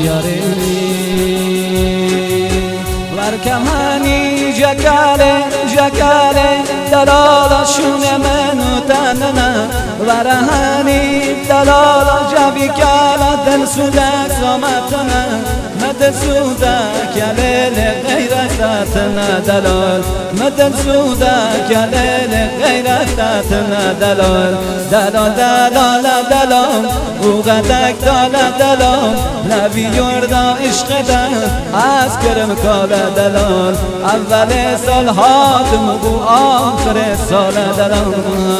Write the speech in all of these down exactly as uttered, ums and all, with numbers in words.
یاری ورکمانی جکاله جکاله دلالا شونه منو تننا ورهانی دلالا جوی کالا دل سودک زامتنا مدل سودک لیل غیرتتنا دلال مدل سودک لیل غیرتتنا دلال دلال دلال دلال او غدک دال دلال نبی یردا عشق دل از کرم کالا دلال اول سال هاتم و آخر سال دلال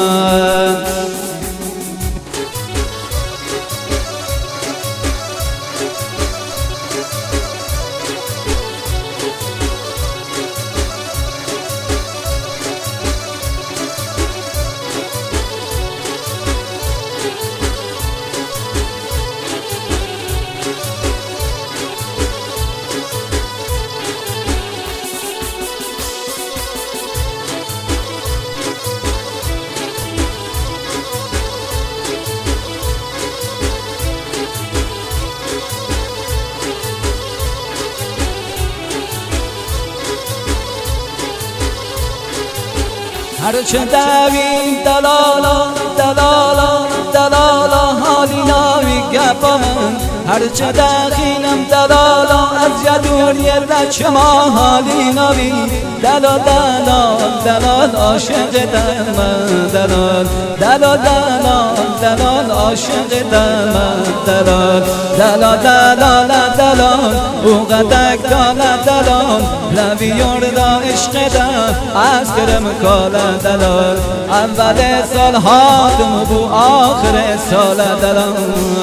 هرچه دویم دلالا دلالا دلالا حالی ناوی گفامن هرچه دخینم دلالا از یدوری بچه ما حالی ناوی دلال دلال دلال عاشق دلم دلال دلال دلال دلال عاشق دلم دلال دلال دلال دلال او قدک دال دلال لبی یردا عشق دل از کرم کالا دلال اول سال هاتم بو آخر سال دلال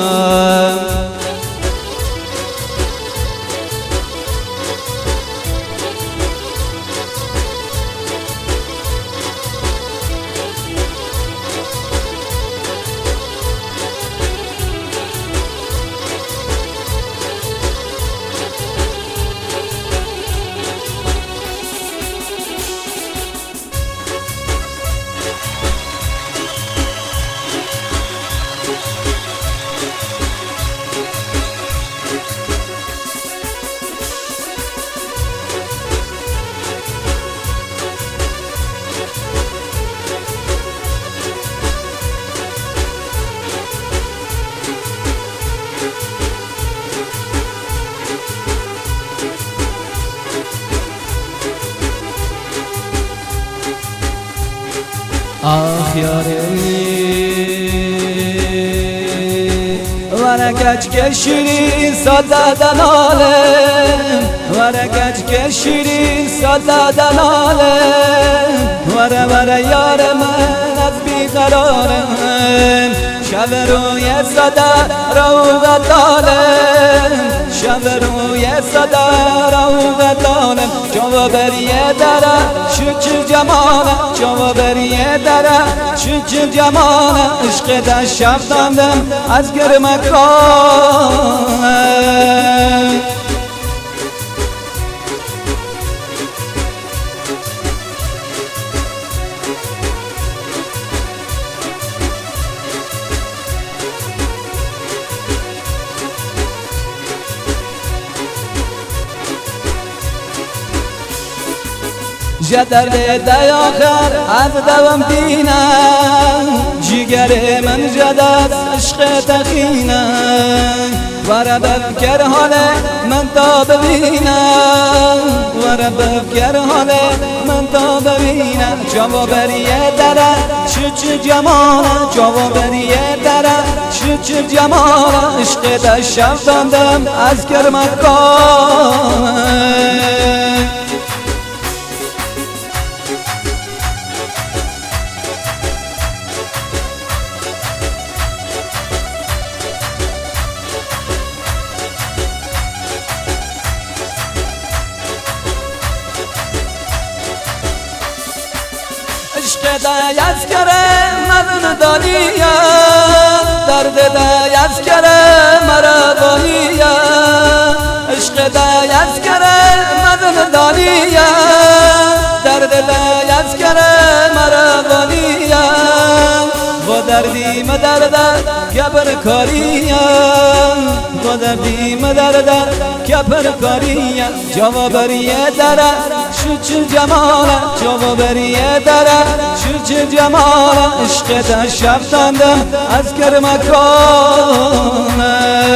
آخ یاری ورکج که شیرین ساده دلالم ورکج که شیرین ساده دلالم وره وره یار من از بیقرارم شب روی ساده روغ دالم شب روی ساده روغ دالم جواب بریه داره شکر جمالم جواب بریه داره شکر جمالم عشق در شب داندم از گرمکان جدر ده آخر از دوام دینم جگر من جدد عشق تخینم وره بفکر حال من تا ببینم وره بفکر حال من تا ببینم جواب بریه داره چه جمالم جواب بریه داره چه جمالم عشق در شب داندم از کرمکان عشق دا یز کرے مدن دانیا درد دا یز کرے مرابانیا عشق دا یز کرے مدن دانیا درد دا یز کرے مرابانیا و دردی مدرد گبر کاریا و تو دردیم در در کپر کاریه جوابریه دره شو چه جماله جوابریه دره شو چه جماله عشق تا شب دندم از کرمکانه